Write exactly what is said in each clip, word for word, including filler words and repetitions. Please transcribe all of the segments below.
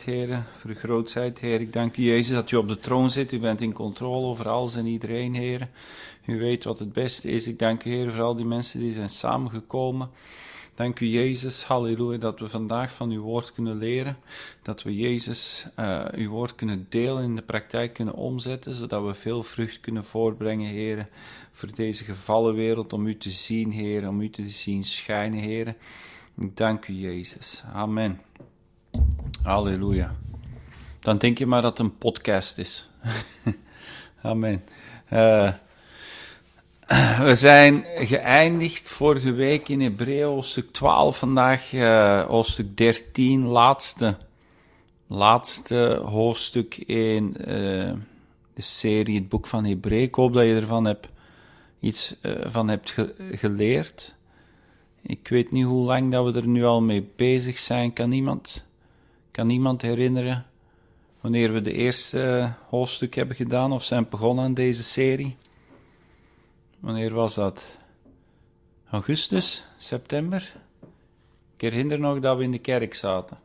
Heer, voor uw grootheid, Heer. Ik dank u, Jezus, dat u op de troon zit. U bent in controle over alles en iedereen, Heer. U weet wat het beste is. Ik dank u, Heer, voor al die mensen die zijn samengekomen. Dank u, Jezus, halleluja, dat we vandaag van uw woord kunnen leren. Dat we, Jezus, uh, uw woord kunnen delen, in de praktijk kunnen omzetten, zodat we veel vrucht kunnen voortbrengen, Heer, voor deze gevallen wereld, om u te zien, Heer, om u te zien schijnen, Heer. Ik dank u, Jezus. Amen. Halleluja. Dan denk je maar dat het een podcast is. Amen. Uh, we zijn geëindigd vorige week in Hebreeën hoofdstuk twaalf, vandaag uh, hoofdstuk dertien, laatste, laatste hoofdstuk in uh, de serie, het boek van Hebreeën. Ik hoop dat je ervan hebt, iets uh, van hebt ge- geleerd. Ik weet niet hoe lang dat we er nu al mee bezig zijn. Kan iemand, kan iemand herinneren wanneer we de eerste hoofdstuk hebben gedaan of zijn begonnen aan deze serie? Wanneer was dat? Augustus? September? Ik herinner nog dat we in de kerk zaten.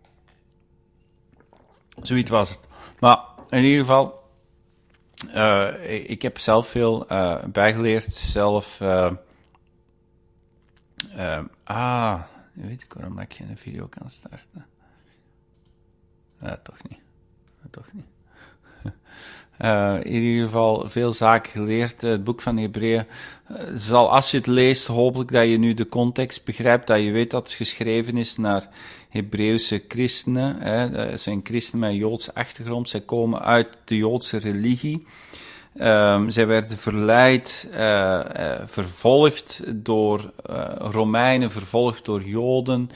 Zoiets was het. Maar in ieder geval, uh, ik heb zelf veel uh, bijgeleerd. Zelf... Uh, Uh, ah, weet ik waarom ik geen video kan starten. Ja, toch niet. Ja, toch niet. Uh, in ieder geval veel zaken geleerd. Uh, het boek van Hebreeën uh, zal, als je het leest, hopelijk dat je nu de context begrijpt, dat je weet dat het geschreven is naar Hebreeuwse christenen. Hè. Dat zijn christenen met een Joodse achtergrond. Zij komen uit de Joodse religie. Um, zij werden verleid, uh, uh, vervolgd door uh, Romeinen, vervolgd door Joden.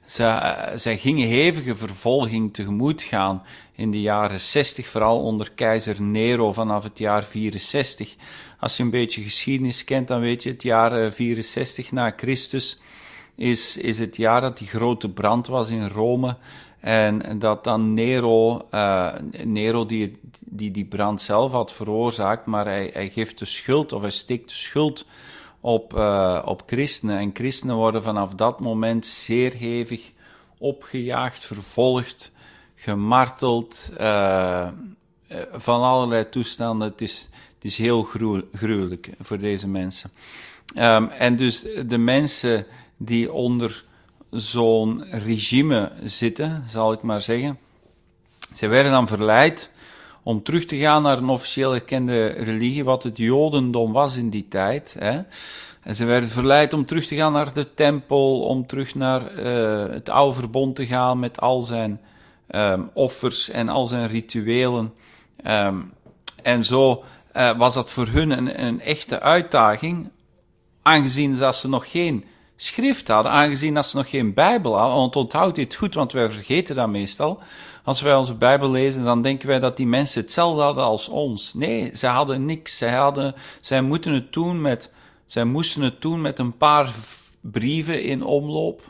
Zij, uh, zij gingen hevige vervolging tegemoet gaan in de jaren zestig, vooral onder keizer Nero vanaf het jaar vierenzestig. Als je een beetje geschiedenis kent, dan weet je, het jaar vierenzestig na Christus is, is het jaar dat die grote brand was in Rome. En dat dan Nero, uh, Nero die, die die brand zelf had veroorzaakt, maar hij, hij geeft de schuld, of hij steekt de schuld op, uh, op christenen. En christenen worden vanaf dat moment zeer hevig opgejaagd, vervolgd, gemarteld, uh, van allerlei toestanden. Het is, het is heel gruw, gruwelijk voor deze mensen. Um, en dus de mensen die onder zo'n regime zitten, zal ik maar zeggen. Zij werden dan verleid om terug te gaan naar een officieel erkende religie, wat het Jodendom was in die tijd. Hè. En ze werden verleid om terug te gaan naar de tempel, om terug naar uh, het oude verbond te gaan met al zijn um, offers en al zijn rituelen. Um, en zo uh, was dat voor hun een, een echte uitdaging, aangezien dat ze nog geen schrift hadden, aangezien dat ze nog geen Bijbel hadden. Want onthoud dit goed, want wij vergeten dat meestal. Als wij onze Bijbel lezen, dan denken wij dat die mensen hetzelfde hadden als ons. Nee, zij hadden niks. Zij, hadden, zij, moeten het doen met, zij moesten het doen met een paar brieven in omloop,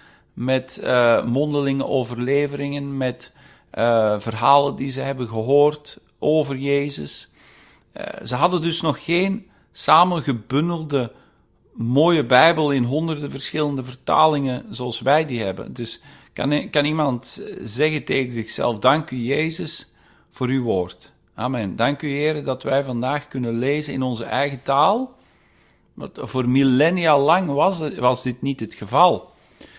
met uh, mondelinge overleveringen, met uh, verhalen die ze hebben gehoord over Jezus. Uh, ze hadden dus nog geen samengebundelde mooie Bijbel in honderden verschillende vertalingen zoals wij die hebben. Dus kan, kan iemand zeggen tegen zichzelf, dank u Jezus voor uw woord. Amen. Dank u Heer dat wij vandaag kunnen lezen in onze eigen taal. Want voor millennia lang was, was dit niet het geval.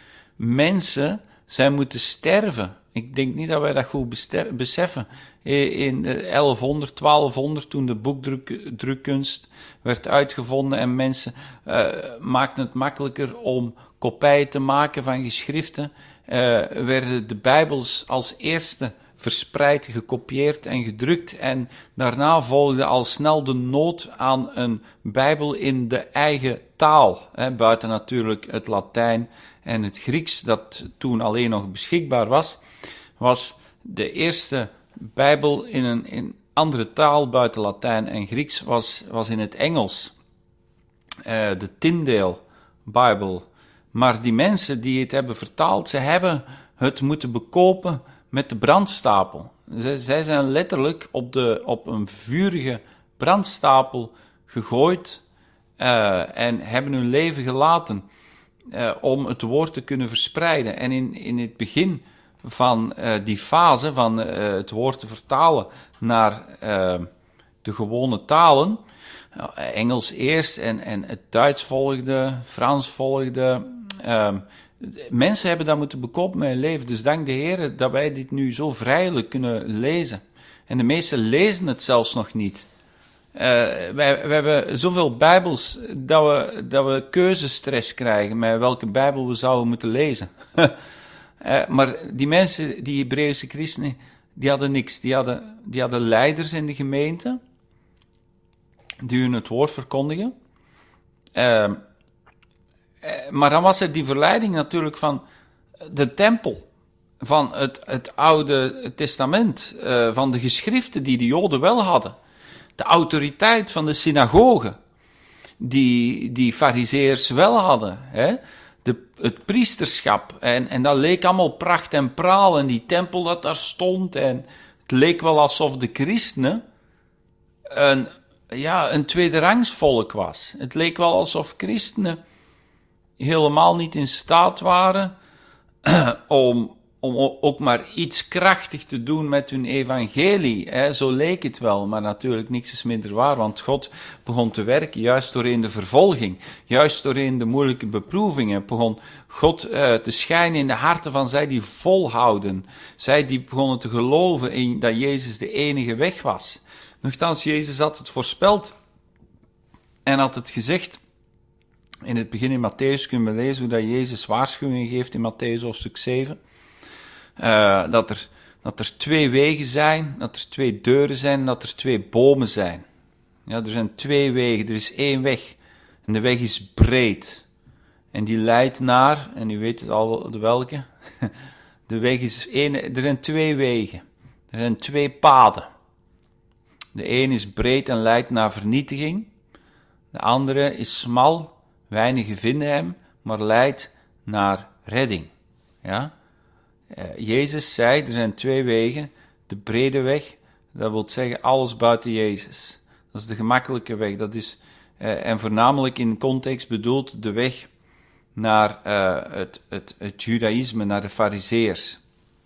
Mensen, zij moeten sterven. Ik denk niet dat wij dat goed beseffen. In elfhonderd, twaalfhonderd, toen de boekdrukkunst werd uitgevonden en mensen uh, maakten het makkelijker om kopieën te maken van geschriften, uh, werden de Bijbels als eerste verspreid, gekopieerd en gedrukt. En daarna volgde al snel de nood aan een Bijbel in de eigen taal. Hè, buiten natuurlijk het Latijn en het Grieks, dat toen alleen nog beschikbaar was, was de eerste Bijbel in een in andere taal buiten Latijn en Grieks was, was in het Engels. Uh, de Tyndale Bible. Maar die mensen die het hebben vertaald, ze hebben het moeten bekopen met de brandstapel. Zij, zij zijn letterlijk op, de, op een vurige brandstapel gegooid uh, en hebben hun leven gelaten uh, om het woord te kunnen verspreiden. En in, in het begin van uh, die fase van uh, het woord te vertalen naar uh, de gewone talen. Uh, Engels eerst en, en het Duits volgde, Frans volgde. Uh, mensen hebben dat moeten bekopen met hun leven. Dus dank de Heer dat wij dit nu zo vrijelijk kunnen lezen. En de meesten lezen het zelfs nog niet. Uh, wij, wij hebben zoveel Bijbels dat we, dat we keuzestress krijgen met welke Bijbel we zouden moeten lezen. uh, maar die mensen, die Hebreeuwse christenen, die hadden niks. Die hadden, die hadden leiders in de gemeente, die hun het woord verkondigen. Uh, uh, maar dan was er die verleiding natuurlijk van de tempel, van het, het Oude Testament, uh, van de geschriften die de Joden wel hadden. De autoriteit van de synagoge, die, die fariseërs wel hadden. Hè? De, het priesterschap. En, en dat leek allemaal pracht en praal. En die tempel dat daar stond. En het leek wel alsof de christenen een, ja, een tweederangs volk was. Het leek wel alsof christenen helemaal niet in staat waren om... om ook maar iets krachtig te doen met hun evangelie. Hè. Zo leek het wel, maar natuurlijk niks is minder waar, want God begon te werken, juist doorheen de vervolging, juist doorheen de moeilijke beproevingen, begon God uh, te schijnen in de harten van zij die volhouden, zij die begonnen te geloven in dat Jezus de enige weg was. Nochtans, Jezus had het voorspeld en had het gezegd. In het begin in Matthäus kunnen we lezen hoe dat Jezus waarschuwingen geeft in Matthäus hoofdstuk zeven. Uh, dat, er, dat er twee wegen zijn, dat er twee deuren zijn, dat er twee bomen zijn. Ja, er zijn twee wegen, er is één weg. En de weg is breed. En die leidt naar, en u weet het al de welke, de weg is één, er zijn twee wegen. Er zijn twee paden. De een is breed en leidt naar vernietiging. De andere is smal, weinigen vinden hem, maar leidt naar redding. Ja? Uh, Jezus zei, er zijn twee wegen. De brede weg, dat wil zeggen alles buiten Jezus. Dat is de gemakkelijke weg. Dat is, uh, en voornamelijk in context bedoeld de weg naar uh, het, het, het judaïsme, naar de fariseërs.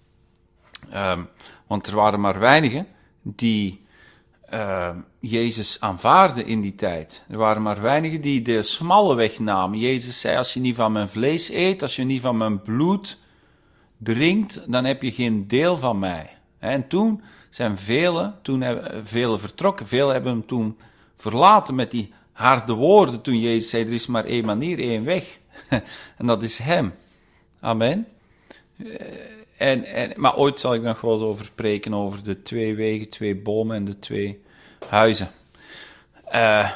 Um, want er waren maar weinigen die uh, Jezus aanvaarden in die tijd. Er waren maar weinigen die de smalle weg namen. Jezus zei, als je niet van mijn vlees eet, als je niet van mijn bloed drinkt, dan heb je geen deel van mij. En toen zijn velen, toen hebben velen vertrokken, velen hebben hem toen verlaten met die harde woorden, toen Jezus zei, er is maar één manier, één weg. En dat is hem. Amen. En, en, maar ooit zal ik nog wel eens over spreken, over de twee wegen, twee bomen en de twee huizen. Uh,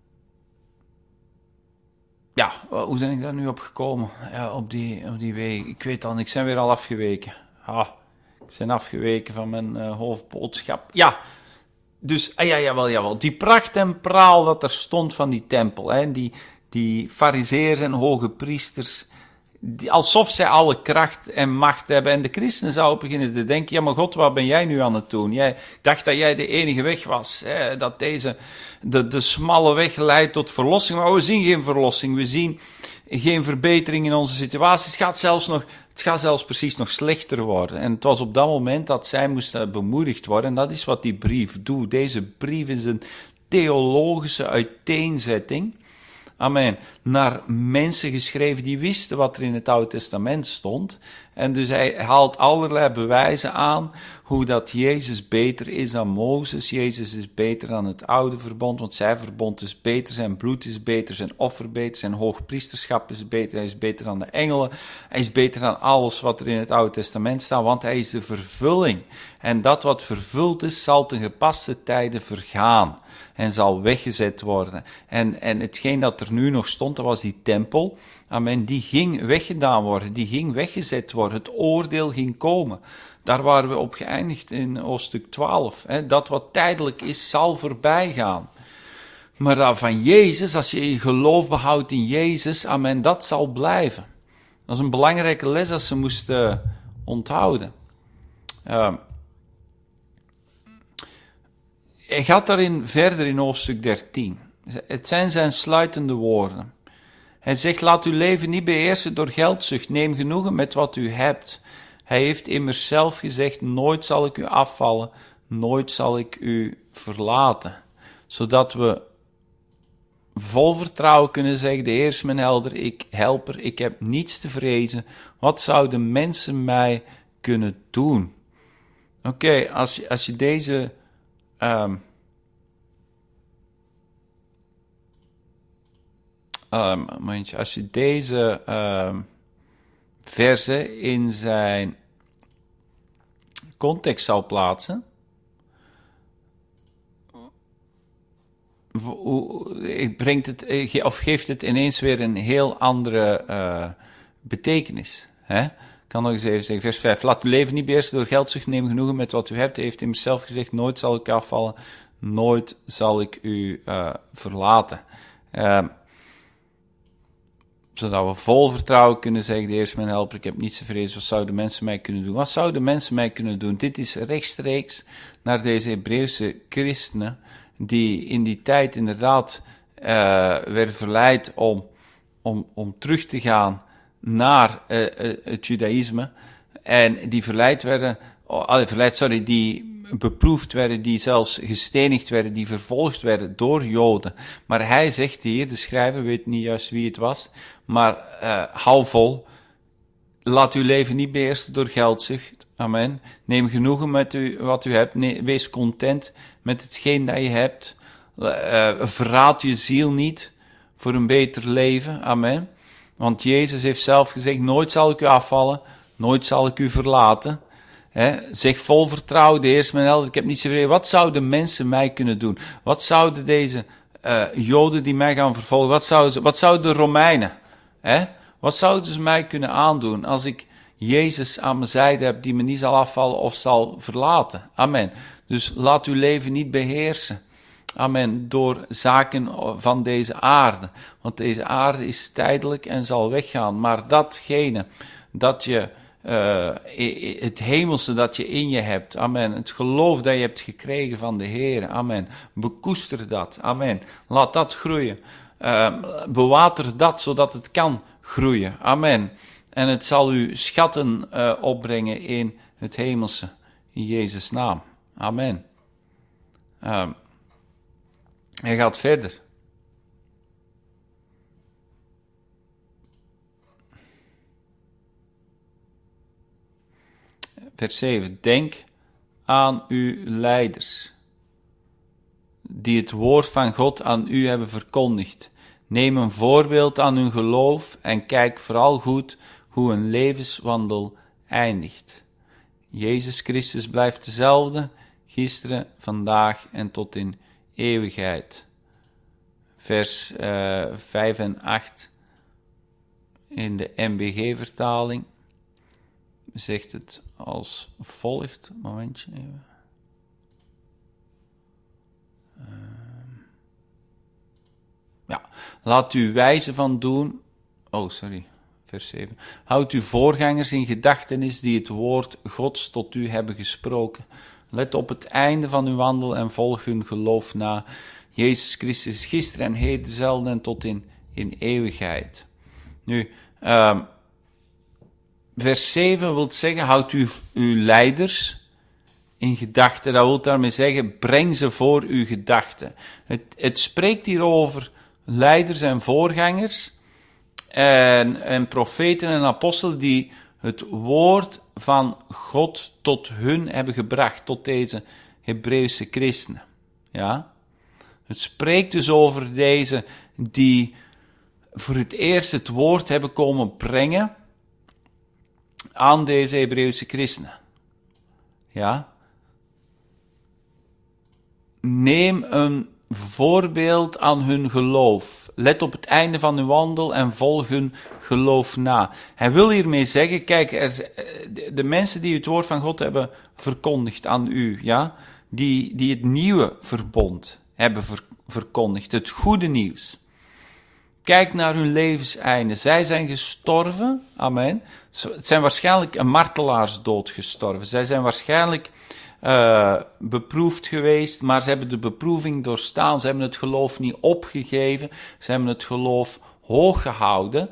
Ja, hoe ben ik daar nu op gekomen? Ja, op die, op die weg. Ik weet al, ik ben weer al afgeweken. Ah, ik ben afgeweken van mijn uh, hoofdboodschap. Ja, dus, ah, ja, jawel, jawel. Die pracht en praal dat er stond van die tempel. Hè, die, die fariseërs en hoge priesters. Die, alsof zij alle kracht en macht hebben. En de christenen zouden beginnen te denken, ja, maar God, wat ben jij nu aan het doen? Jij dacht dat jij de enige weg was. Hè, dat deze, de, de smalle weg leidt tot verlossing. Maar we zien geen verlossing. We zien geen verbetering in onze situatie. Het gaat zelfs nog, het gaat zelfs precies nog slechter worden. En het was op dat moment dat zij moesten bemoedigd worden. En dat is wat die brief doet. Deze brief is een theologische uiteenzetting. Amen. Naar mensen geschreven die wisten wat er in het Oude Testament stond. En dus hij haalt allerlei bewijzen aan hoe dat Jezus beter is dan Mozes. Jezus is beter dan het oude verbond, want zijn verbond is beter, zijn bloed is beter, zijn offer beter, zijn hoogpriesterschap is beter, hij is beter dan de engelen. Hij is beter dan alles wat er in het Oude Testament staat, want hij is de vervulling. En dat wat vervuld is, zal ten gepaste tijde vergaan en zal weggezet worden. En, en hetgeen dat er nu nog stond, dat was die tempel. Amen, die ging weggedaan worden, die ging weggezet worden. Het oordeel ging komen. Daar waren we op geëindigd in hoofdstuk twaalf. Hè. Dat wat tijdelijk is, zal voorbij gaan. Maar dat van Jezus, als je je geloof behoudt in Jezus, amen, dat zal blijven. Dat is een belangrijke les dat ze moesten onthouden. Uh, hij gaat daarin verder in hoofdstuk dertien. Het zijn zijn sluitende woorden. Hij zegt, laat uw leven niet beheersen door geldzucht. Neem genoegen met wat u hebt. Hij heeft immers zelf gezegd, nooit zal ik u afvallen, nooit zal ik u verlaten. Zodat we vol vertrouwen kunnen zeggen, de Heer is mijn helder, ik helper, ik heb niets te vrezen. Wat zouden mensen mij kunnen doen? Oké, okay, als, je, als je deze... Um, um, momentje, als je deze um, verse in zijn context zou plaatsen, brengt het, of geeft het ineens weer een heel andere uh, betekenis. Hè? Ik kan nog eens even zeggen, vers vijf. Laat uw leven niet beheersen door geldzucht, neem genoegen met wat u hebt. Hij heeft hem zelf gezegd, nooit zal ik u afvallen, nooit zal ik u uh, verlaten. Uh, zodat we vol vertrouwen kunnen zeggen, de Heer is mijn helper, ik heb niets te vrezen, wat zouden mensen mij kunnen doen? Wat zouden mensen mij kunnen doen? Dit is rechtstreeks naar deze Hebreeuwse christenen, die in die tijd inderdaad uh, werden verleid om, om, om terug te gaan naar uh, uh, het judaïsme, en die verleid werden, oh, verleid, sorry, die beproefd werden, die zelfs gestenigd werden, die vervolgd werden door Joden. Maar hij zegt hier, de schrijver, weet niet juist wie het was, maar uh, hou vol, laat uw leven niet beheersen door geldzucht. Amen. Neem genoegen met u, wat u hebt. Nee, wees content met hetgeen dat je hebt. Uh, verraad je ziel niet voor een beter leven. Amen. Want Jezus heeft zelf gezegd, nooit zal ik u afvallen, nooit zal ik u verlaten. He, zeg vol vertrouwen, de Heer is mijn helder, ik heb niets te vrezen. Wat zouden mensen mij kunnen doen? Wat zouden deze uh, Joden die mij gaan vervolgen, wat zouden, ze, wat zouden de Romeinen, he? Wat zouden ze mij kunnen aandoen als ik Jezus aan mijn zijde heb die me niet zal afvallen of zal verlaten? Amen. Dus laat uw leven niet beheersen. Amen. Door zaken van deze aarde. Want deze aarde is tijdelijk en zal weggaan. Maar datgene dat je, uh, het hemelse dat je in je hebt. Amen. Het geloof dat je hebt gekregen van de Heer. Amen. Bekoester dat. Amen. Laat dat groeien. Uh, bewater dat zodat het kan groeien. Amen. En het zal u schatten uh, opbrengen in het hemelse. In Jezus' naam. Amen. Uh, hij gaat verder. Vers zeven. Denk aan uw leiders, die het woord van God aan u hebben verkondigd. Neem een voorbeeld aan hun geloof en kijk vooral goed hoe een levenswandel eindigt. Jezus Christus blijft dezelfde, gisteren, vandaag en tot in eeuwigheid. Vers uh, vijf en acht in de N B G-vertaling zegt het als volgt. Momentje even. Uh, ja, laat u wijze van doen. Oh, sorry. Vers zeven. Houd uw voorgangers in gedachtenis die het woord Gods tot u hebben gesproken. Let op het einde van uw wandel en volg hun geloof na. Jezus Christus is gisteren en heden dezelfde en tot in, in eeuwigheid. Nu, uh, vers zeven wil zeggen, houd uw, uw leiders in gedachten. Dat wil daarmee zeggen, breng ze voor uw gedachten. Het, het spreekt hier over leiders en voorgangers en, en profeten en apostelen die het woord van God tot hun hebben gebracht, tot deze Hebreeuwse christenen. Ja? Het spreekt dus over deze die voor het eerst het woord hebben komen brengen aan deze Hebreeuwse christenen. Ja? Neem een voorbeeld aan hun geloof. Let op het einde van hun wandel en volg hun geloof na. Hij wil hiermee zeggen, kijk, er, de mensen die het woord van God hebben verkondigd aan u, ja, die, die het nieuwe verbond hebben ver, verkondigd, het goede nieuws. Kijk naar hun levenseinde. Zij zijn gestorven, amen. Het zijn waarschijnlijk een martelaarsdood gestorven. Zij zijn waarschijnlijk uh, beproefd geweest, maar ze hebben de beproeving doorstaan. Ze hebben het geloof niet opgegeven. Ze hebben het geloof hoog gehouden.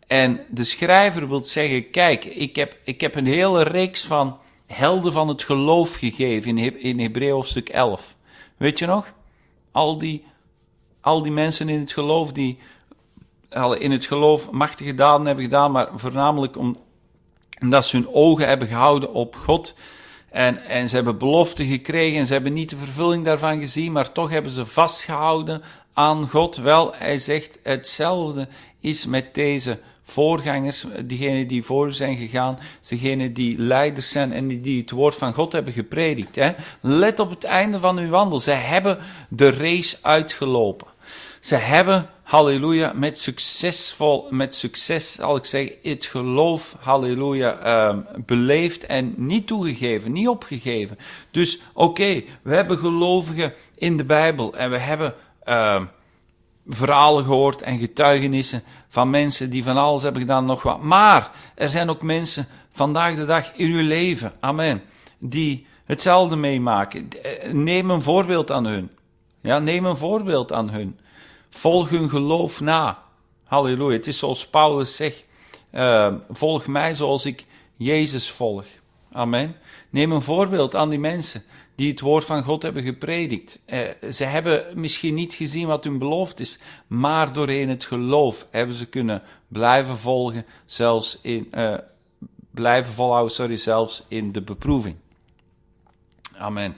En de schrijver wil zeggen, kijk, ik heb, ik heb een hele reeks van helden van het geloof gegeven in, He- in Hebreeën hoofdstuk elf. Weet je nog? Al die, al die mensen in het geloof die al in het geloof machtige daden hebben gedaan, maar voornamelijk om, omdat ze hun ogen hebben gehouden op God. En, en ze hebben beloften gekregen en ze hebben niet de vervulling daarvan gezien, maar toch hebben ze vastgehouden aan God. Wel, hij zegt, hetzelfde is met deze voorgangers, diegenen die voor u zijn gegaan, degenen die leiders zijn en die het woord van God hebben gepredikt. Hè. Let op het einde van uw wandel. Zij hebben de race uitgelopen. Ze hebben, halleluja, met succesvol, met succes, zal ik zeggen, het geloof, halleluja, um, beleefd en niet toegegeven, niet opgegeven. Dus, oké, okay, we hebben gelovigen in de Bijbel en we hebben uh, verhalen gehoord en getuigenissen van mensen die van alles hebben gedaan, nog wat. Maar er zijn ook mensen vandaag de dag in uw leven, amen, die hetzelfde meemaken. Neem een voorbeeld aan hun. Ja, neem een voorbeeld aan hun. Volg hun geloof na. Halleluja. Het is zoals Paulus zegt, uh, volg mij zoals ik Jezus volg. Amen. Neem een voorbeeld aan die mensen die het woord van God hebben gepredikt. Uh, ze hebben misschien niet gezien wat hun beloofd is, maar doorheen het geloof hebben ze kunnen blijven volgen, zelfs in, uh, blijven volhouden, sorry, zelfs in de beproeving. Amen.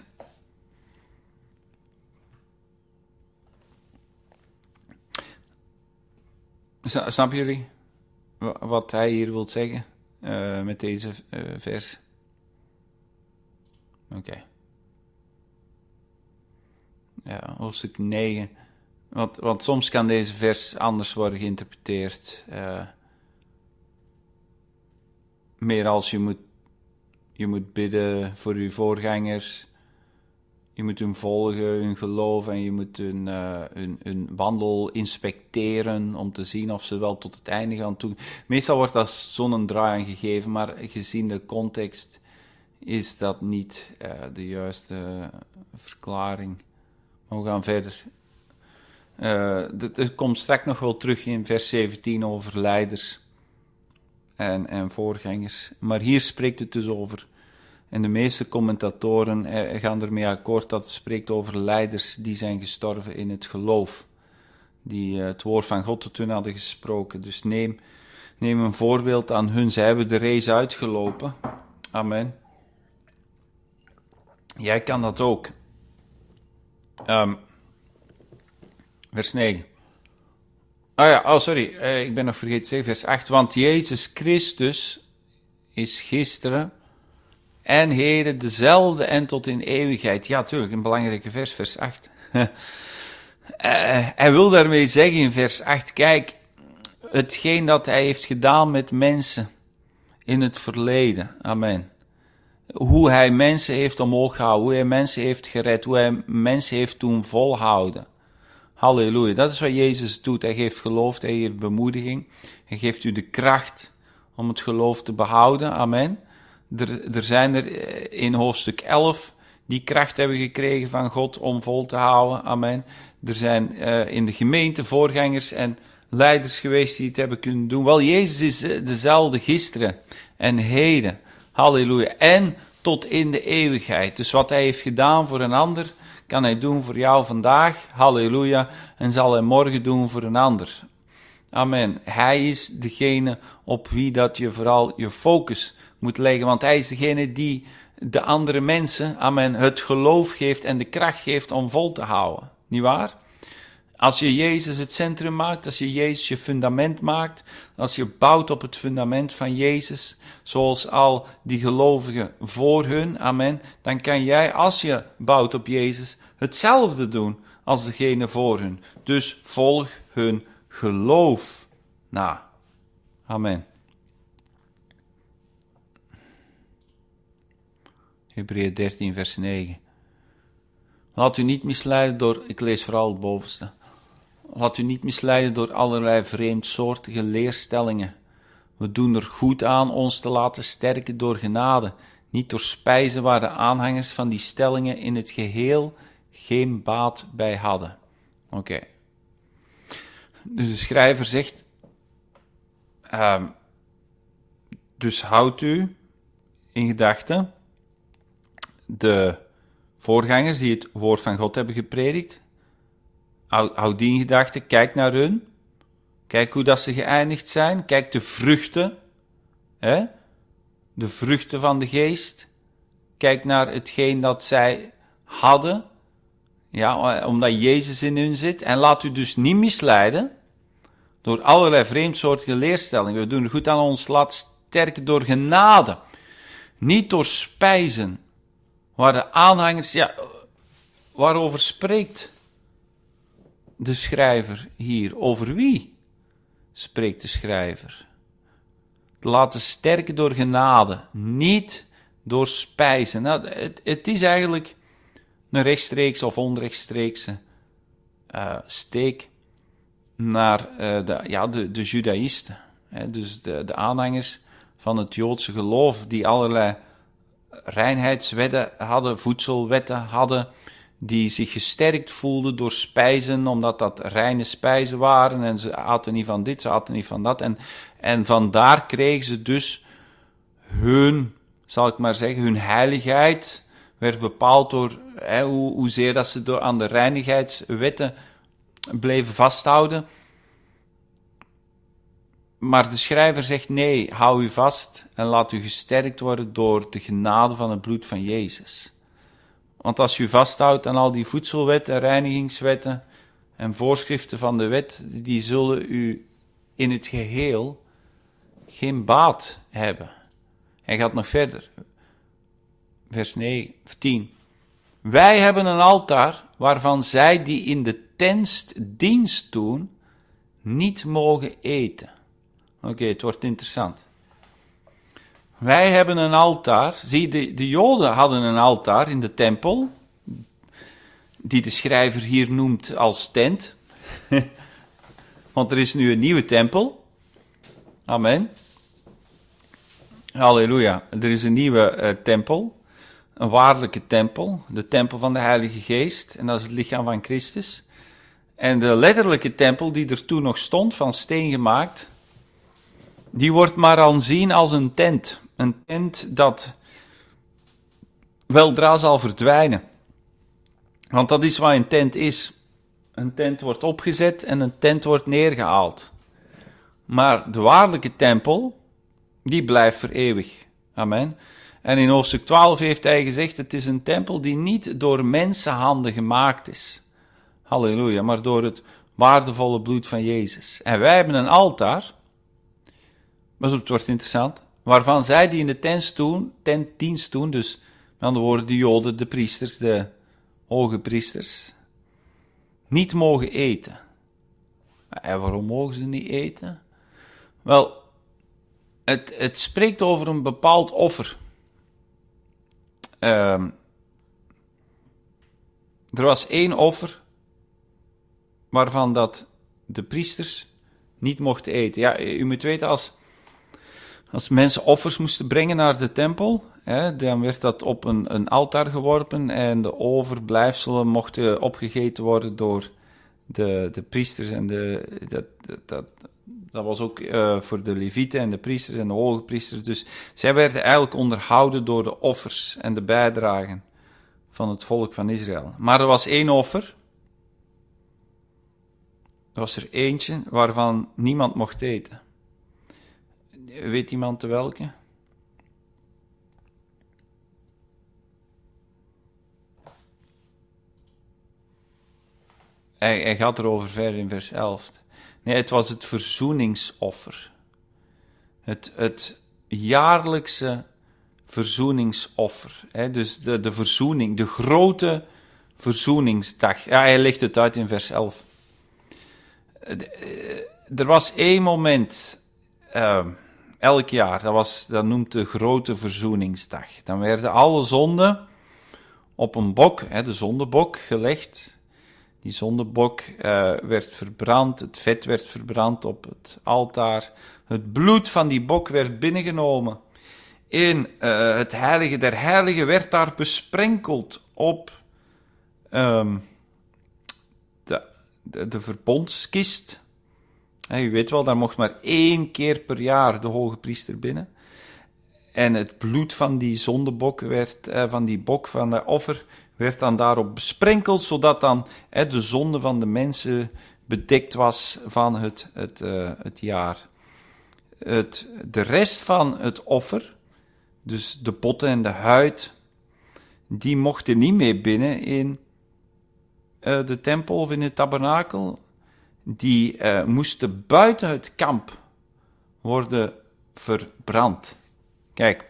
Snappen jullie wat hij hier wil zeggen uh, met deze uh, vers? Oké. Okay. Ja, hoofdstuk negen. Want, want soms kan deze vers anders worden geïnterpreteerd. Uh, meer als je moet, je moet bidden voor uw voorgangers. Je moet hun volgen, hun geloof en je moet hun, uh, hun, hun wandel inspecteren om te zien of ze wel tot het einde gaan toe. Meestal wordt dat zo'n draai aan gegeven, maar gezien de context is dat niet uh, de juiste verklaring. Maar we gaan verder. Uh, Het komt straks nog wel terug in vers zeventien over leiders en, en voorgangers. Maar hier spreekt het dus over. En de meeste commentatoren eh, gaan ermee akkoord dat het spreekt over leiders die zijn gestorven in het geloof. Die eh, het woord van God tot hun hadden gesproken. Dus neem, neem een voorbeeld aan hun. Zij hebben de race uitgelopen. Amen. Jij kan dat ook. Um, vers negen. Ah ja, oh sorry, eh, ik ben nog vergeten te zeggen, vers acht. Want Jezus Christus is gisteren en heden dezelfde en tot in eeuwigheid. Ja, tuurlijk, een belangrijke vers, vers acht. uh, hij wil daarmee zeggen in vers acht, kijk, hetgeen dat hij heeft gedaan met mensen in het verleden, amen. Hoe hij mensen heeft omhoog gehouden, hoe hij mensen heeft gered, hoe hij mensen heeft doen volhouden. Halleluja, dat is wat Jezus doet. Hij geeft geloof, hij geeft bemoediging, hij geeft u de kracht om het geloof te behouden, amen. Er, er zijn er in hoofdstuk elf die kracht hebben gekregen van God om vol te houden, amen. Er zijn uh, in de gemeente voorgangers en leiders geweest die het hebben kunnen doen. Wel, Jezus is dezelfde gisteren en heden, halleluja, en tot in de eeuwigheid. Dus wat hij heeft gedaan voor een ander, kan hij doen voor jou vandaag, halleluja, en zal hij morgen doen voor een ander. Amen. Hij is degene op wie dat je vooral je focus moet leggen, want hij is degene die de andere mensen, amen, het geloof geeft en de kracht geeft om vol te houden. Niet waar? Als je Jezus het centrum maakt, als je Jezus je fundament maakt, als je bouwt op het fundament van Jezus, zoals al die gelovigen voor hun, amen, dan kan jij, als je bouwt op Jezus, hetzelfde doen als degene voor hun. Dus volg hun geloof na. Amen. Hebreeën dertien vers negen. Laat u niet misleiden door, ik lees vooral het bovenste. Laat u niet misleiden door allerlei vreemdsoortige leerstellingen. We doen er goed aan ons te laten sterken door genade, niet door spijzen waar de aanhangers van die stellingen in het geheel geen baat bij hadden. Oké. Okay. Dus de schrijver zegt, Uh, dus houdt u in gedachten de voorgangers die het woord van God hebben gepredikt. Houd, houd die in gedachten, kijk naar hun. Kijk hoe dat ze geëindigd zijn. Kijk de vruchten. Hè? De vruchten van de geest. Kijk naar hetgeen dat zij hadden. Ja, omdat Jezus in hun zit. En laat u dus niet misleiden door allerlei vreemdsoortige leerstellingen. We doen er goed aan ons laat sterken door genade. Niet door spijzen. Waar de aanhangers, ja, waarover spreekt de schrijver hier? Over wie spreekt de schrijver? Laten sterken door genade, niet door spijzen. Nou, het, het is eigenlijk een rechtstreeks of onrechtstreekse uh, steek naar uh, de, ja, de, de judaïsten. Hè, dus de, de aanhangers van het Joodse geloof, die allerlei reinheidswetten hadden, voedselwetten hadden, die zich gesterkt voelden door spijzen, omdat dat reine spijzen waren, en ze aten niet van dit, ze aten niet van dat, en, en vandaar kregen ze dus hun, zal ik maar zeggen, hun heiligheid werd bepaald door hè, hoe, hoezeer dat ze door aan de reinigheidswetten bleven vasthouden. Maar de schrijver zegt nee, hou u vast en laat u gesterkt worden door de genade van het bloed van Jezus. Want als u vasthoudt aan al die voedselwetten, reinigingswetten en voorschriften van de wet, die zullen u in het geheel geen baat hebben. Hij gaat nog verder. Vers negen, tien. Wij hebben een altaar waarvan zij die in de tent dienst doen, niet mogen eten. Oké, okay, het wordt interessant. Wij hebben een altaar. Zie, de, de Joden hadden een altaar in de tempel, die de schrijver hier noemt als tent. Want er is nu een nieuwe tempel. Amen. Halleluja. Er is een nieuwe uh, tempel. Een waarlijke tempel. De tempel van de Heilige Geest. En dat is het lichaam van Christus. En de letterlijke tempel die er toen nog stond, van steen gemaakt, die wordt maar aanzien als een tent. Een tent dat weldra zal verdwijnen. Want dat is wat een tent is. Een tent wordt opgezet en een tent wordt neergehaald. Maar de waarlijke tempel, die blijft voor eeuwig. Amen. En in hoofdstuk twaalf heeft hij gezegd, het is een tempel die niet door mensenhanden gemaakt is. Halleluja, maar door het waardevolle bloed van Jezus. En wij hebben een altaar, maar het wordt interessant, waarvan zij die in de tent doen, tentdienst doen, dus met andere woorden de Joden, de priesters, de hoge priesters, niet mogen eten. En waarom mogen ze niet eten? Wel, het, het spreekt over een bepaald offer. Um, er was één offer waarvan dat de priesters niet mochten eten. Ja, u moet weten, als, als mensen offers moesten brengen naar de tempel, hè, dan werd dat op een, een altaar geworpen en de overblijfselen mochten opgegeten worden door de, de priesters. En de, dat, dat, dat was ook uh, voor de levieten en de priesters en de hoge priesters. Dus zij werden eigenlijk onderhouden door de offers en de bijdragen van het volk van Israël. Maar er was één offer. Er was er eentje waarvan niemand mocht eten. Weet iemand de welke? Hij, hij gaat erover verder in vers elf. Nee, het was het verzoeningsoffer. Het, het jaarlijkse verzoeningsoffer. Hè? Dus de, de verzoening, de grote verzoeningsdag. Ja, hij legt het uit in vers elf. Er was één moment, uh, elk jaar, dat, was, dat noemt de grote verzoeningsdag. Dan werden alle zonden op een bok, hè, de zondebok, gelegd. Die zondebok uh, werd verbrand, het vet werd verbrand op het altaar. Het bloed van die bok werd binnengenomen. In uh, het heilige der heiligen werd daar besprenkeld op um, de, de, de verbondskist. He, u weet wel, daar mocht maar één keer per jaar de hoge priester binnen. En het bloed van die zondebok werd, eh, van die bok van de offer, werd dan daarop besprenkeld, zodat dan eh, de zonde van de mensen bedekt was van het, het, uh, het jaar. Het, de rest van het offer, dus de botten en de huid, die mochten niet mee binnen in uh, de tempel of in het tabernakel. Die uh, moesten buiten het kamp worden verbrand. Kijk,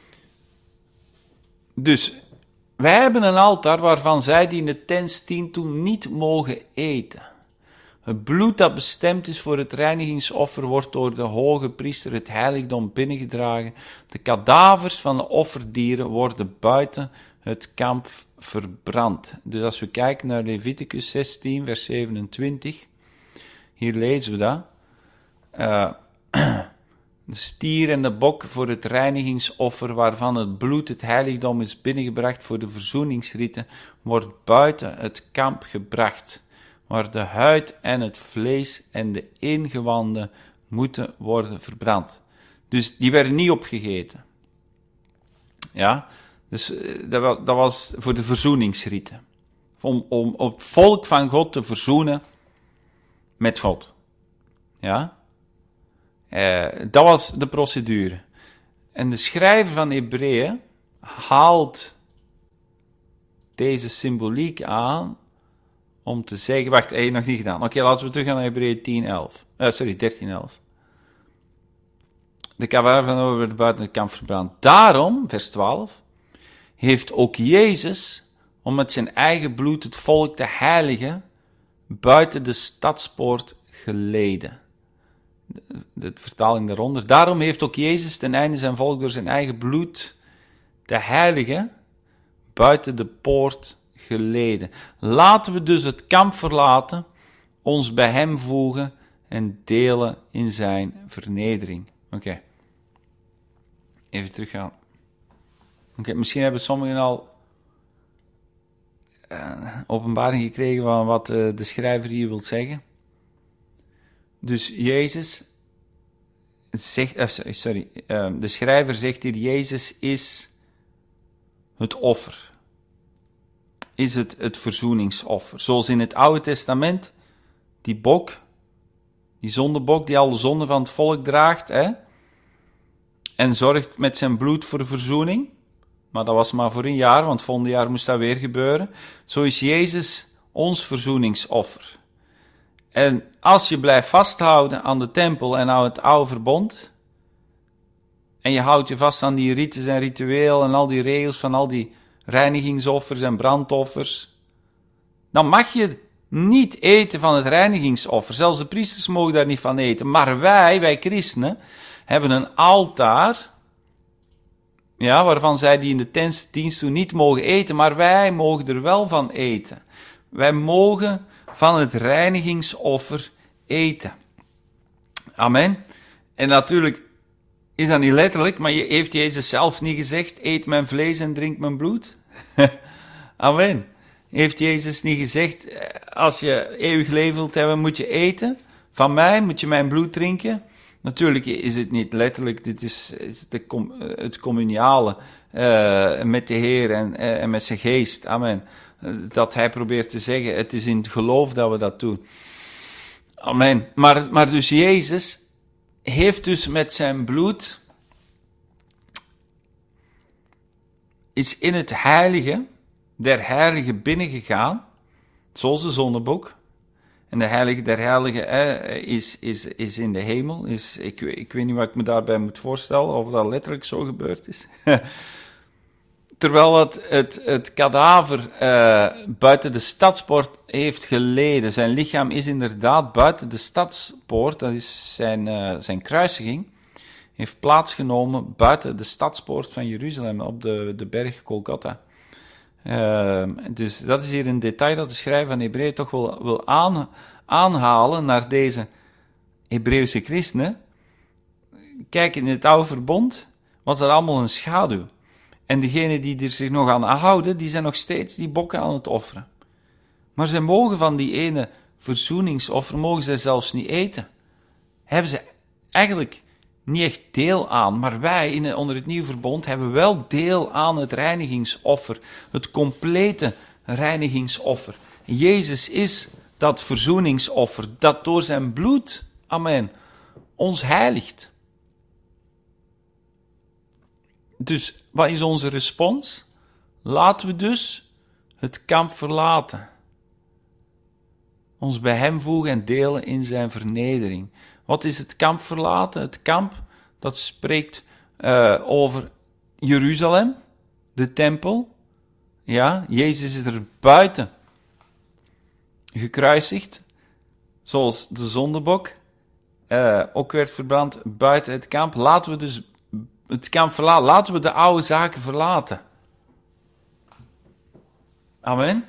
dus wij hebben een altaar waarvan zij die in de tent tien toen niet mogen eten. Het bloed dat bestemd is voor het reinigingsoffer wordt door de hoge priester het heiligdom binnengedragen. De kadavers van de offerdieren worden buiten het kamp verbrand. Dus als we kijken naar Leviticus zestien, vers zevenentwintig, hier lezen we dat. Uh, de stier en de bok voor het reinigingsoffer, waarvan het bloed het heiligdom is binnengebracht voor de verzoeningsriten, wordt buiten het kamp gebracht, waar de huid en het vlees en de ingewanden moeten worden verbrand. Dus die werden niet opgegeten. Ja, dus dat was voor de verzoeningsriten. Om, om, om het volk van God te verzoenen met God. Ja, eh, dat was de procedure. En de schrijver van Hebreeën haalt deze symboliek aan om te zeggen, wacht, heb je nog niet gedaan. Oké, okay, laten we terug gaan naar Hebreeën tien, elf. Uh, sorry, dertien, elf. De kadavers van over werden buiten het kamp verbrand. Daarom, vers twaalf, heeft ook Jezus, om met zijn eigen bloed het volk te heiligen, buiten de stadspoort geleden. De, de vertaling daaronder. Daarom heeft ook Jezus ten einde zijn volk door zijn eigen bloed te heiligen, buiten de poort geleden. Laten we dus het kamp verlaten, ons bij hem voegen en delen in zijn vernedering. Oké. Okay. Even teruggaan. Oké, okay, misschien hebben sommigen al uh, openbaring gekregen van wat uh, de schrijver hier wil zeggen. Dus Jezus zegt, uh, sorry, uh, de schrijver zegt hier, Jezus is het offer. Is het het verzoeningsoffer. Zoals in het Oude Testament, die bok, die zondebok die alle zonden van het volk draagt, hè, en zorgt met zijn bloed voor verzoening. Maar dat was maar voor een jaar, want volgende jaar moest dat weer gebeuren. Zo is Jezus ons verzoeningsoffer. En als je blijft vasthouden aan de tempel en aan het oude verbond, en je houdt je vast aan die rites en ritueel en al die regels van al die reinigingsoffers en brandoffers, dan mag je niet eten van het reinigingsoffer. Zelfs de priesters mogen daar niet van eten. Maar wij, wij christenen, hebben een altaar, ja, waarvan zij die in de dienst doen niet mogen eten, maar wij mogen er wel van eten. Wij mogen van het reinigingsoffer eten. Amen. En natuurlijk is dat niet letterlijk, maar heeft Jezus zelf niet gezegd, eet mijn vlees en drink mijn bloed? Amen. Heeft Jezus niet gezegd, als je eeuwig leven wilt hebben, moet je eten van mij, moet je mijn bloed drinken? Natuurlijk is het niet letterlijk, dit is de, het communiale uh, met de Heer en, uh, en met zijn geest. Amen. Dat hij probeert te zeggen, het is in het geloof dat we dat doen. Amen. Maar, maar dus Jezus heeft dus met zijn bloed, is in het heilige, der heilige binnengegaan, zoals de zondebok. En de heilige der heiligen eh, is, is, is in de hemel. Is, ik, ik weet niet wat ik me daarbij moet voorstellen, of dat letterlijk zo gebeurd is. Terwijl het, het, het kadaver uh, buiten de stadspoort heeft geleden. Zijn lichaam is inderdaad buiten de stadspoort, dat is zijn, uh, zijn kruisiging, heeft plaatsgenomen buiten de stadspoort van Jeruzalem, op de, de berg Golgotha. Uh, dus dat is hier een detail dat de schrijver van Hebreeën toch wil, wil aan, aanhalen naar deze Hebreeuwse christenen. Kijk, in het oude verbond was dat allemaal een schaduw. En degenen die er zich nog aan houden, die zijn nog steeds die bokken aan het offeren. Maar zij mogen van die ene verzoeningsoffer, mogen zij zelfs niet eten. hebben ze eigenlijk niet echt deel aan. Maar wij in, onder het nieuwe verbond hebben wel deel aan het reinigingsoffer. Het complete reinigingsoffer. Jezus is dat verzoeningsoffer dat door zijn bloed, amen, ons heiligt. Dus wat is onze respons? Laten we dus het kamp verlaten. Ons bij hem voegen en delen in zijn vernedering. Wat is het kamp verlaten? Het kamp dat spreekt uh, over Jeruzalem, de tempel. Ja, Jezus is er buiten gekruisigd, zoals de zondebok uh, ook werd verbrand buiten het kamp. Laten we dus het kamp verlaten. Laten we de oude zaken verlaten. Amen.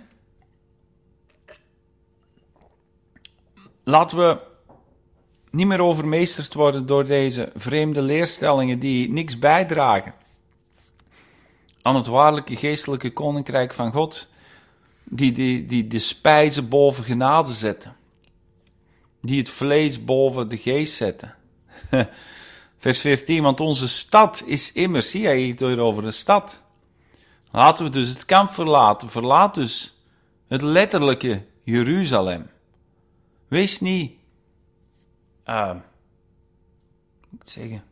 Laten we niet meer overmeesterd worden door deze vreemde leerstellingen die niks bijdragen aan het waarlijke geestelijke koninkrijk van God, die, die, die de spijzen boven genade zetten, die het vlees boven de geest zetten. Vers veertien, want onze stad is immers, zie je het over een stad. Laten we dus het kamp verlaten, verlaat dus het letterlijke Jeruzalem. Wees niet, uh, hoe moet ik het zeggen,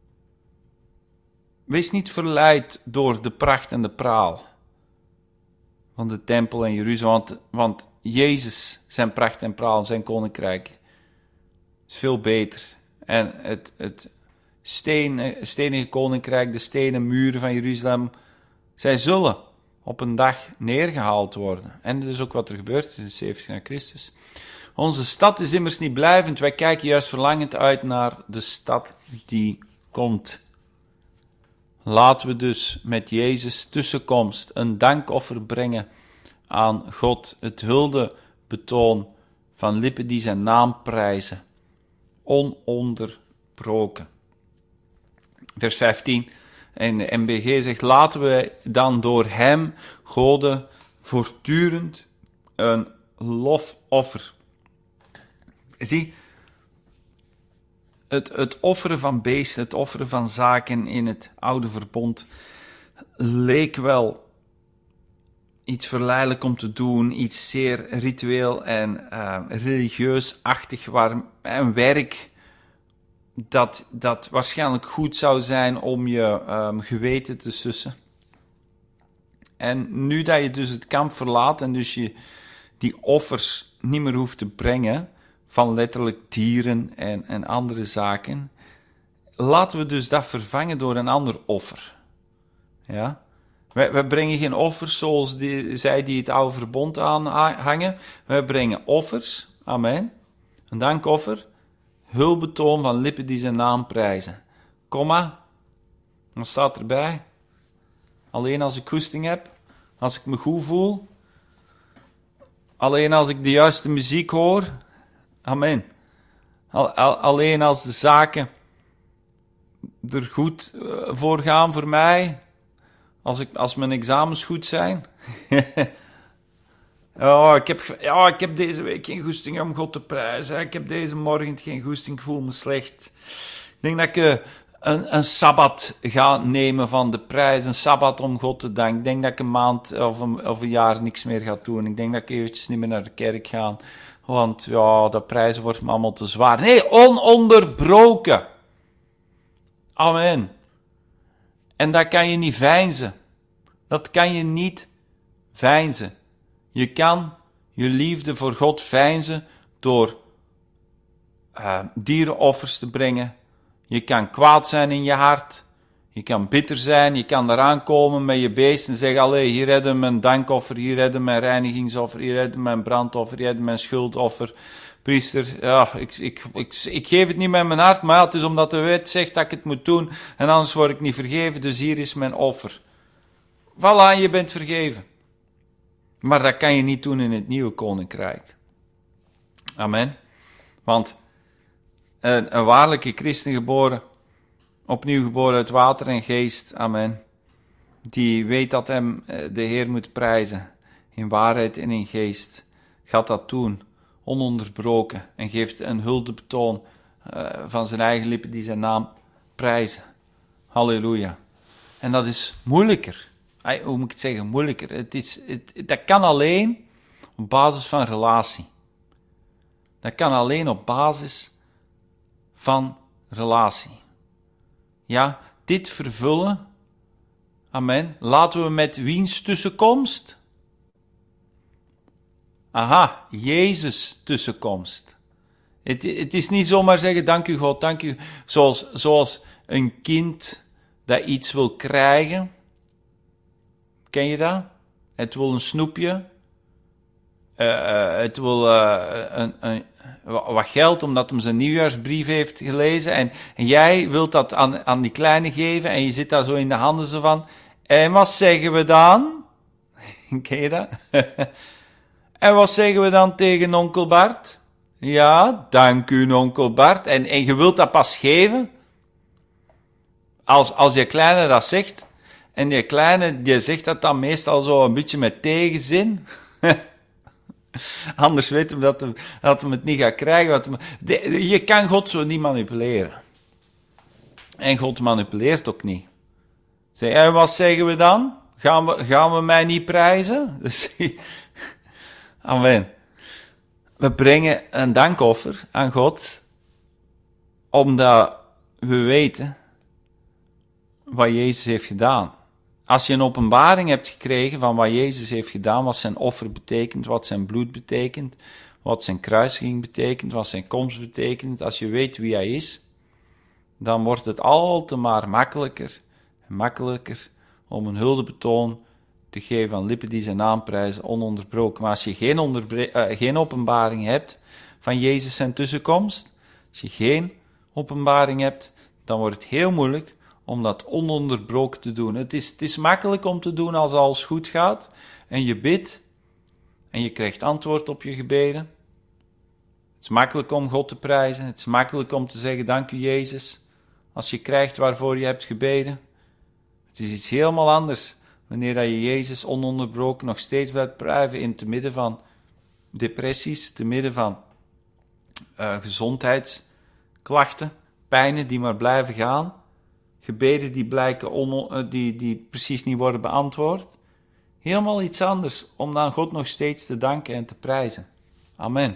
wees niet verleid door de pracht en de praal van de tempel en Jeruzalem, want, want Jezus, zijn pracht en praal, zijn koninkrijk, is veel beter. En het, het steen, stenige koninkrijk, de stenen muren van Jeruzalem, zij zullen op een dag neergehaald worden. En dat is ook wat er gebeurt is in zeventig na Christus. Onze stad is immers niet blijvend. Wij kijken juist verlangend uit naar de stad die komt. Laten we dus met Jezus tussenkomst een dankoffer brengen aan God. Het huldebetoon van lippen die zijn naam prijzen. Ononderbroken. Vers vijftien. En de M B G zegt, laten we dan door hem, Gode, voortdurend een lofoffer. Zie, het, het offeren van beesten, het offeren van zaken in het oude verbond, leek wel iets verleidelijk om te doen, iets zeer ritueel en uh, religieus-achtig, waar een werk dat, dat waarschijnlijk goed zou zijn om je um, geweten te sussen. En nu dat je dus het kamp verlaat en dus je die offers niet meer hoeft te brengen, van letterlijk dieren en, en andere zaken, laten we dus dat vervangen door een ander offer. Ja? Wij, wij brengen geen offers zoals die, zij die het oude verbond aanhangen. Wij brengen offers, amen, een dankoffer, hulpbetoon van lippen die zijn naam prijzen. Komma, wat staat erbij? Alleen als ik goesting heb, als ik me goed voel, alleen als ik de juiste muziek hoor, amen. Al, al, alleen als de zaken er goed uh, voor gaan voor mij, als, ik, als mijn examens goed zijn. oh, ik heb, ja, ik heb deze week geen goesting om God te prijzen. Ik heb deze morgen geen goesting, ik voel me slecht. Ik denk dat ik uh, een, een sabbat ga nemen van de prijs, een sabbat om God te danken. Ik denk dat ik een maand of een, of een jaar niks meer ga doen. Ik denk dat ik eventjes niet meer naar de kerk ga. Want ja, dat prijzen wordt me allemaal te zwaar. Nee, ononderbroken. Amen. En dat kan je niet veinzen. Dat kan je niet veinzen. Je kan je liefde voor God veinzen door uh, dierenoffers te brengen. Je kan kwaad zijn in je hart. Je kan bitter zijn. Je kan eraan komen met je beest en zeggen, allee, hier redden mijn dankoffer, hier redden mijn reinigingsoffer, hier redden mijn brandoffer, hier redden mijn schuldoffer. Priester, ja, ik, ik, ik, ik geef het niet met mijn hart, maar ja, het is omdat de wet zegt dat ik het moet doen en anders word ik niet vergeven, dus hier is mijn offer. Voilà, je bent vergeven. Maar dat kan je niet doen in het nieuwe koninkrijk. Amen. Want een, een waarlijke christen geboren, opnieuw geboren uit water en geest, amen, die weet dat hem de Heer moet prijzen, in waarheid en in geest, gaat dat doen, ononderbroken, en geeft een huldebetoon uh, van zijn eigen lippen die zijn naam prijzen. Halleluja. En dat is moeilijker. Hoe moet ik het zeggen? Moeilijker. Het is, het, dat kan alleen op basis van relatie. Dat kan alleen op basis van relatie. Ja, dit vervullen. Amen. Laten we met wiens tussenkomst? Aha, Jezus tussenkomst. Het, het is niet zomaar zeggen, dank u God, dank u. Zoals, zoals een kind dat iets wil krijgen. Ken je dat? Het wil een snoepje. Uh, uh, het wil uh, een, een, wat geld, omdat hij zijn nieuwjaarsbrief heeft gelezen. En, en jij wilt dat aan, aan die kleine geven. En je zit daar zo in de handen zo van. En wat zeggen we dan? Ken je dat? En wat zeggen we dan tegen onkel Bart? Ja, dank u onkel Bart. En, en je wilt dat pas geven? Als, als je kleine dat zegt. En die kleine, die zegt dat dan meestal zo een beetje met tegenzin. Anders weet hij dat hij, dat hij het niet gaat krijgen. Wat hem, de, je kan God zo niet manipuleren. En God manipuleert ook niet. Zeg, en wat zeggen we dan? Gaan we, gaan we mij niet prijzen? Amen. We brengen een dankoffer aan God, omdat we weten wat Jezus heeft gedaan. Als je een openbaring hebt gekregen van wat Jezus heeft gedaan, wat zijn offer betekent, wat zijn bloed betekent, wat zijn kruisiging betekent, wat zijn komst betekent, als je weet wie hij is, dan wordt het al te maar makkelijker en makkelijker om een huldebetoon te geven aan lippen die zijn naam prijzen, ononderbroken. Maar als je geen, onderbre- uh, geen openbaring hebt van Jezus zijn tussenkomst, als je geen openbaring hebt, dan wordt het heel moeilijk om dat ononderbroken te doen. Het is, het is makkelijk om te doen als alles goed gaat en je bidt en je krijgt antwoord op je gebeden. Het is makkelijk om God te prijzen. Het is makkelijk om te zeggen, dank u Jezus, als je krijgt waarvoor je hebt gebeden. Het is iets helemaal anders wanneer je Jezus ononderbroken nog steeds blijft prijzen in te midden van depressies, te midden van uh, gezondheidsklachten, pijnen die maar blijven gaan, gebeden die blijken on, die, die precies niet worden beantwoord. Helemaal iets anders om dan God nog steeds te danken en te prijzen. Amen.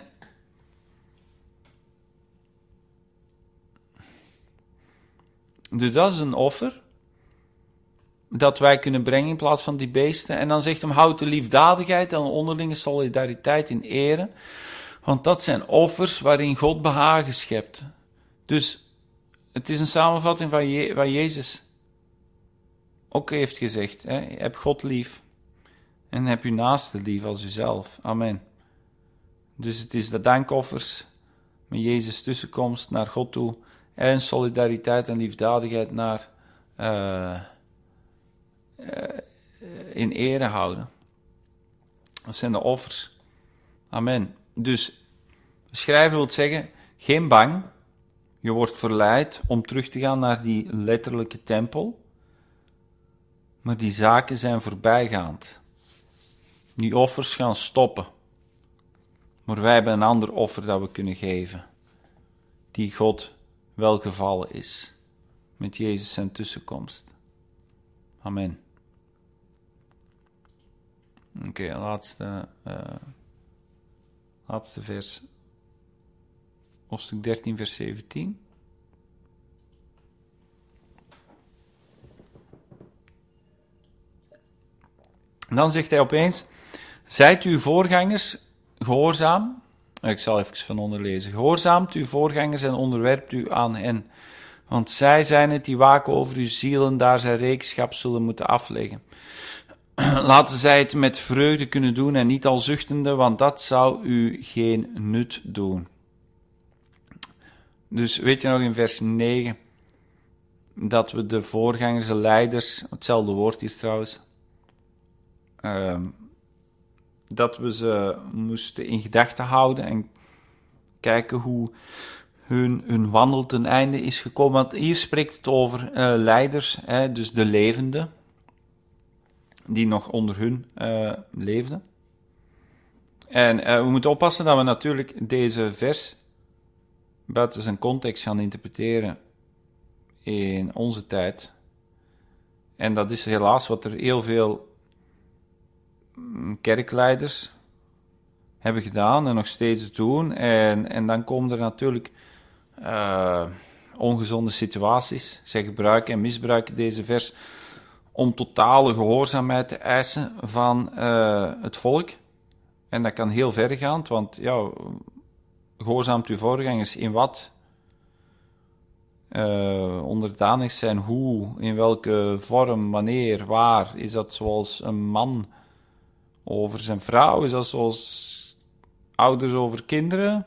Dus dat is een offer dat wij kunnen brengen in plaats van die beesten. En dan zegt hem, houd de liefdadigheid en de onderlinge solidariteit in ere, want dat zijn offers waarin God behagen schept. Dus het is een samenvatting van Je- wat Jezus ook heeft gezegd. Hè? Heb God lief en heb uw naaste lief als uzelf. Amen. Dus het is de dankoffers met Jezus tussenkomst naar God toe en solidariteit en liefdadigheid naar uh, uh, in ere houden. Dat zijn de offers. Amen. Dus schrijven wil zeggen, geen bang. Je wordt verleid om terug te gaan naar die letterlijke tempel. Maar die zaken zijn voorbijgaand. Die offers gaan stoppen. Maar wij hebben een ander offer dat we kunnen geven. Die God welgevallen is. Met Jezus zijn tussenkomst. Amen. Oké, okay, laatste, uh, laatste vers. Hoofdstuk dertien, vers zeventien. En dan zegt hij opeens, zijt uw voorgangers gehoorzaam? Ik zal even van onder lezen. Gehoorzaamt uw voorgangers en onderwerpt u aan hen. Want zij zijn het die waken over uw zielen, daar zij rekenschap zullen moeten afleggen. Laten zij het met vreugde kunnen doen en niet al zuchtende, want dat zou u geen nut doen. Dus weet je nog in vers negen, dat we de voorgangers, de leiders, hetzelfde woord hier trouwens, uh, dat we ze moesten in gedachten houden en kijken hoe hun, hun wandel ten einde is gekomen. Want hier spreekt het over uh, leiders, hè, dus de levenden, die nog onder hun uh, leefden. En uh, we moeten oppassen dat we natuurlijk deze vers buiten zijn context gaan interpreteren in onze tijd. En dat is helaas wat er heel veel kerkleiders hebben gedaan en nog steeds doen. En, en dan komen er natuurlijk uh, ongezonde situaties. Zij gebruiken en misbruiken deze vers om totale gehoorzaamheid te eisen van uh, het volk. En dat kan heel verregaand, want ja, gehoorzaamt uw voorgangers in wat? Uh, onderdanig zijn hoe, in welke vorm, wanneer, waar. Is dat zoals een man over zijn vrouw? Is dat zoals ouders over kinderen?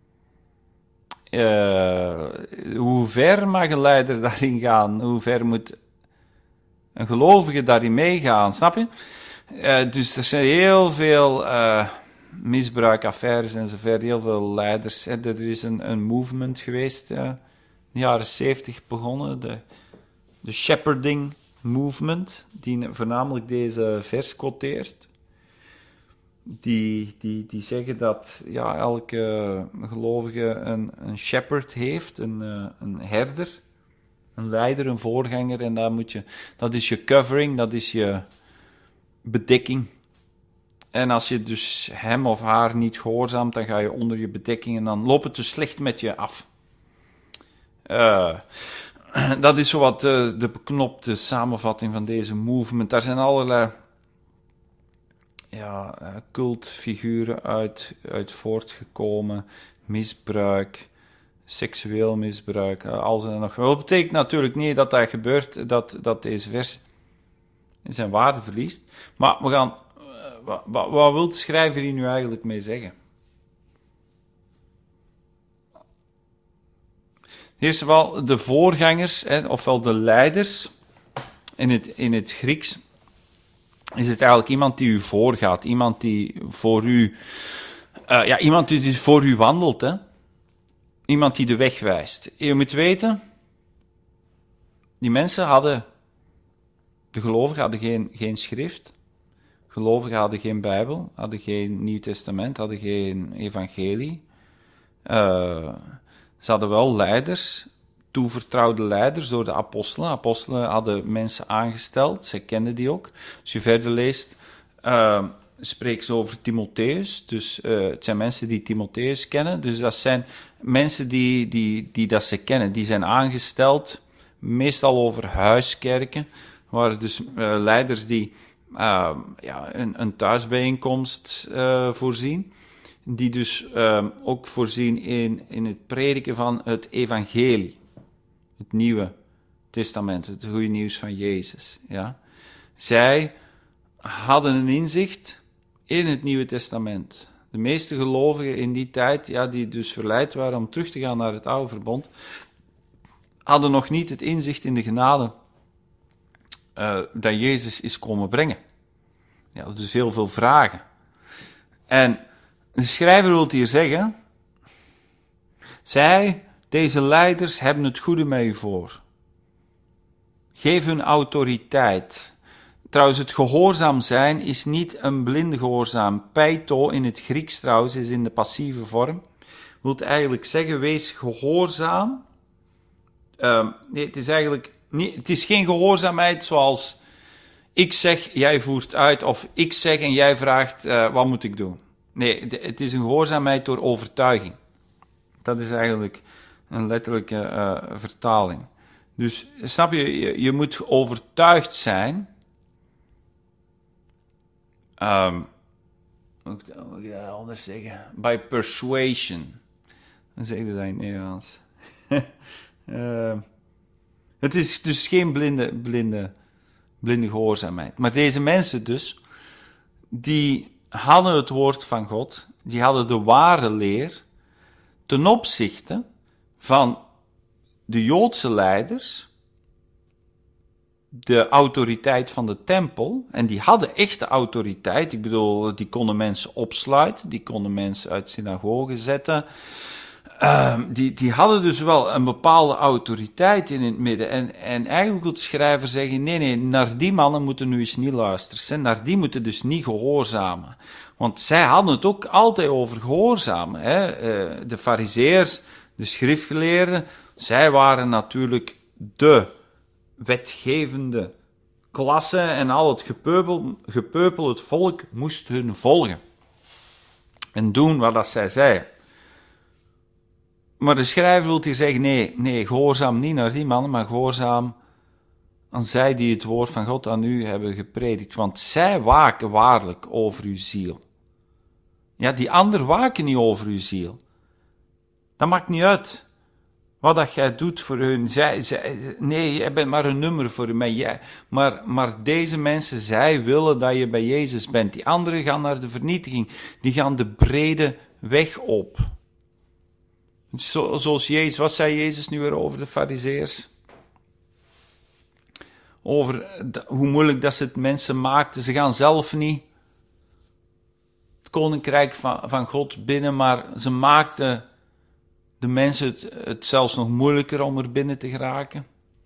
Uh, hoe ver mag een leider daarin gaan? Hoe ver moet een gelovige daarin meegaan? Snap je? Uh, dus er zijn heel veel uh, misbruikaffaires en zover, heel veel leiders. Hè. Er is een, een movement geweest, uh, in de jaren zeventig begonnen, de, de shepherding movement, die voornamelijk deze vers quoteert. Die, die, die zeggen dat ja, elke gelovige een, een shepherd heeft, een, een herder, een leider, een voorganger, en daar moet je, dat is je covering, dat is je bedekking. En als je dus hem of haar niet gehoorzaamt, dan ga je onder je bedekking en dan loopt het dus slecht met je af. Uh, dat is zowat de, de beknopte samenvatting van deze movement. Daar zijn allerlei ja, cultfiguren uit, uit voortgekomen, misbruik, seksueel misbruik, alles en nog. Dat betekent natuurlijk niet dat dat gebeurt, dat, dat deze vers zijn waarde verliest. Maar we gaan, wat, wat, wat wil de schrijver hier nu eigenlijk mee zeggen? Eerst of al de voorgangers, hè, ofwel de leiders, in het, in het Grieks is het eigenlijk iemand die u voorgaat, iemand die voor u, uh, ja, iemand die voor u wandelt, hè. Iemand die de weg wijst. Je moet weten, die mensen hadden, de gelovigen hadden geen, geen schrift, gelovigen hadden geen Bijbel, hadden geen Nieuw Testament, hadden geen evangelie. Uh, ze hadden wel leiders, toevertrouwde leiders door de apostelen. Apostelen hadden mensen aangesteld, zij kenden die ook. Als je verder leest, uh, spreekt ze over Timotheus. Dus uh, het zijn mensen die Timotheus kennen. Dus dat zijn mensen die, die, die dat ze kennen. Die zijn aangesteld, meestal over huiskerken. Waren dus uh, leiders die uh, ja, een, een thuisbijeenkomst uh, voorzien. Die dus uh, ook voorzien in, in het prediken van het evangelie. Het Nieuwe Testament, het goede nieuws van Jezus. Ja. Zij hadden een inzicht in het Nieuwe Testament. De meeste gelovigen in die tijd, ja, die dus verleid waren om terug te gaan naar het oude verbond, hadden nog niet het inzicht in de genade uh, dat Jezus is komen brengen. Ja, dus heel veel vragen. En de schrijver wil hier zeggen, zij, deze leiders, hebben het goede met u voor. Geef hun autoriteit. Trouwens, het gehoorzaam zijn is niet een blinde gehoorzaam. Peito in het Grieks trouwens is in de passieve vorm. Wil eigenlijk zeggen, wees gehoorzaam. Uh, nee, het is eigenlijk niet, het is geen gehoorzaamheid zoals ik zeg, jij voert uit, of ik zeg en jij vraagt, uh, wat moet ik doen? Nee, het is een gehoorzaamheid door overtuiging. Dat is eigenlijk een letterlijke uh, vertaling. Dus, snap je, je, je moet overtuigd zijn. Um, hoe moet ik dat anders zeggen? By persuasion. Dan zeg je dat in het Nederlands. uh, het is dus geen blinde, blinde, blinde gehoorzaamheid. Maar deze mensen dus, die hadden het woord van God, die hadden de ware leer ten opzichte van de Joodse leiders, de autoriteit van de tempel, en die hadden echte autoriteit. Ik bedoel, die konden mensen opsluiten, die konden mensen uit synagogen zetten. Uh, die, die hadden dus wel een bepaalde autoriteit in het midden. En, en eigenlijk wil de schrijver zeggen, nee, nee, naar die mannen moeten nu eens niet luisteren. Naar die moeten dus niet gehoorzamen. Want zij hadden het ook altijd over gehoorzamen. Hè? Uh, de farizeërs, De schriftgeleerden, zij waren natuurlijk de wetgevende klasse en al het gepeupel, gepeupel, het volk, moest hun volgen. En doen wat dat zij zeiden. Maar de schrijver wil hier zeggen, nee, nee, gehoorzaam niet naar die mannen, maar gehoorzaam aan zij die het woord van God aan u hebben gepredikt. Want zij waken waarlijk over uw ziel. Ja, die anderen waken niet over uw ziel. Dat maakt niet uit wat dat jij doet voor hun. Zij, zij, nee, jij bent maar een nummer voor mij. Jij, maar, maar deze mensen, zij willen dat je bij Jezus bent. Die anderen gaan naar de vernietiging. Die gaan de brede weg op. Zo, zoals Jezus, wat zei Jezus nu weer over de Farizeërs? Over de, hoe moeilijk dat ze het mensen maakten. Ze gaan zelf niet het koninkrijk van, van God binnen, maar ze maakten de mensen het, het zelfs nog moeilijker om er binnen te geraken.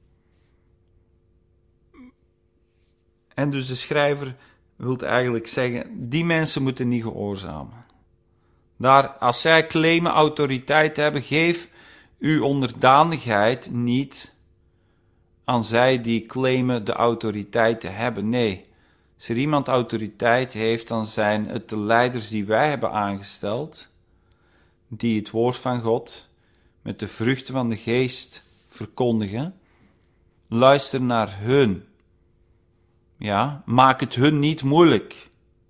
En dus de schrijver wil eigenlijk zeggen, die mensen moeten niet gehoorzamen. Daar, als zij claimen autoriteit te hebben, geef uw onderdanigheid niet aan zij die claimen de autoriteit te hebben. Nee, als er iemand autoriteit heeft, dan zijn het de leiders die wij hebben aangesteld, die het woord van God met de vruchten van de geest verkondigen. Luister naar hun. Ja, maak het hun niet moeilijk.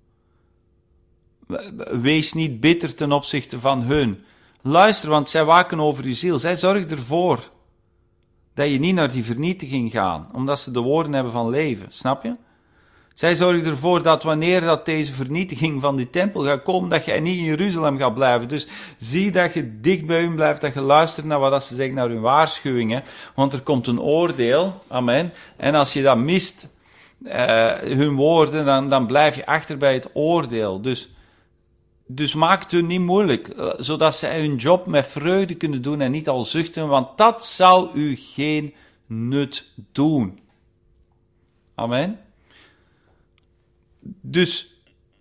Wees niet bitter ten opzichte van hun. Luister, want zij waken over je ziel. Zij zorgen ervoor dat je niet naar die vernietiging gaat, omdat ze de woorden hebben van leven. Snap je? Zij zorgen ervoor dat wanneer dat deze vernietiging van die tempel gaat komen, dat jij niet in Jeruzalem gaat blijven. Dus zie dat je dicht bij hun blijft, dat je luistert naar wat ze zeggen, naar hun waarschuwingen. Want er komt een oordeel, amen. En als je dat mist, uh, hun woorden, dan, dan blijf je achter bij het oordeel. Dus, dus maak het hun niet moeilijk, uh, zodat zij hun job met vreugde kunnen doen en niet al zuchten, want dat zal u geen nut doen. Amen. Dus,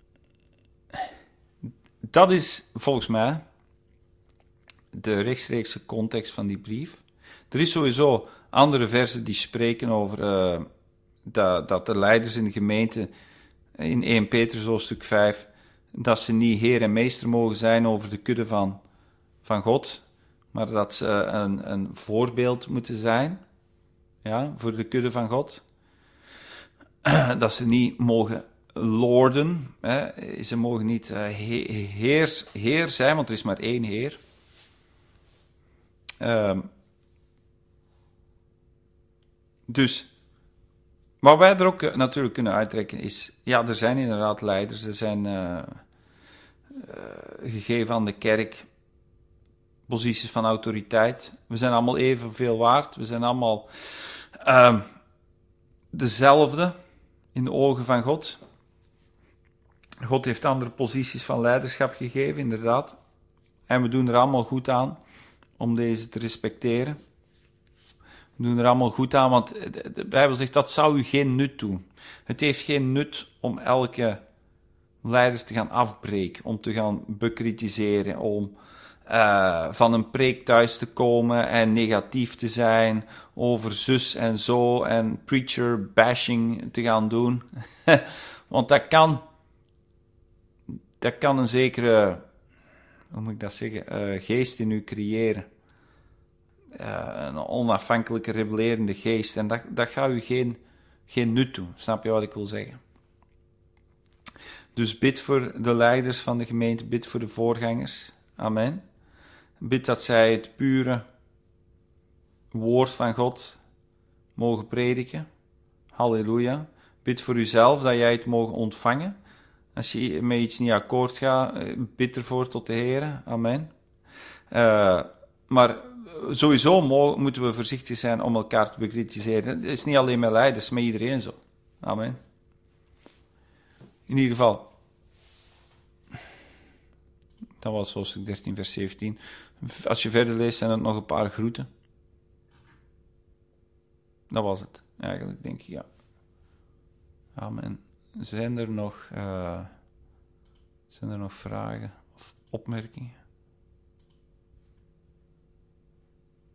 dat is volgens mij de rechtstreekse context van die brief. Er is sowieso andere versen die spreken over uh, dat, dat de leiders in de gemeente, in eerste Petrus hoofdstuk vijf, dat ze niet heer en meester mogen zijn over de kudde van, van God, maar dat ze een, een voorbeeld moeten zijn, ja, voor de kudde van God. Dat ze niet mogen lorden, hè. Ze mogen niet uh, heer, heer zijn, want er is maar één heer. Uh, dus, wat wij er ook uh, natuurlijk kunnen uittrekken is, ja, er zijn inderdaad leiders, er zijn uh, uh, gegeven aan de kerk posities van autoriteit. We zijn allemaal evenveel waard, we zijn allemaal uh, dezelfde in de ogen van God. God heeft andere posities van leiderschap gegeven, inderdaad. En we doen er allemaal goed aan om deze te respecteren. We doen er allemaal goed aan, want de Bijbel zegt dat zou u geen nut doen. Het heeft geen nut om elke leider te gaan afbreken, om te gaan bekritiseren, om uh, van een preek thuis te komen en negatief te zijn over zus en zo en preacher bashing te gaan doen. Want dat kan, dat kan een zekere, hoe moet ik dat zeggen, uh, geest in u creëren. Uh, een onafhankelijke, rebellerende geest. En dat, dat gaat u geen, geen nut doen. Snap je wat ik wil zeggen? Dus bid voor de leiders van de gemeente, bid voor de voorgangers. Amen. Bid dat zij het pure woord van God mogen prediken. Halleluja. Bid voor uzelf dat jij het mogen ontvangen. Als je met iets niet akkoord gaat, bid ervoor tot de Heer. Amen. Uh, maar sowieso mogen, moeten we voorzichtig zijn om elkaar te bekritiseren. Het is niet alleen met leiders, met iedereen zo. Amen. In ieder geval. Dat was hoofdstuk dertien, vers zeventien. Als je verder leest, zijn er nog een paar groeten. Dat was het, eigenlijk, denk ik, ja. Amen. Zijn er nog, uh, zijn er nog vragen of opmerkingen?